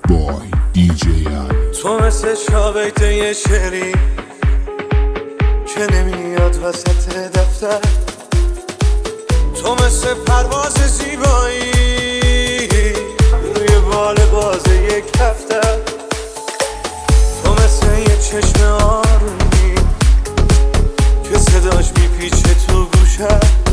بای دی جی تو مثل چابیت یه شعری که نمیاد وسط دفتر، تو مثل پرواز زیبایی روی بال باز یک دفتر، تو مثل یه چشم آرومی که صداش میپیچه تو گوشم.